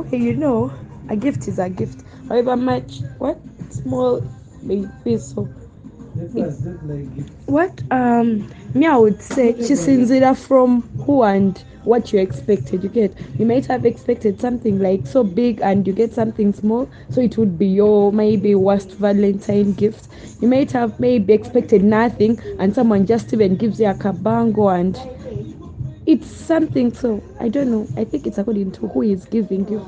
Okay, a gift is a gift. However much, what small may be so. What me I would say chisinzira from who and what you expected. You might have expected something like so big and you get something small, so it would be your maybe worst Valentine gift. You might have maybe expected nothing and someone just even gives you a kabango and it's something. So I don't know. I think it's according to who is giving you.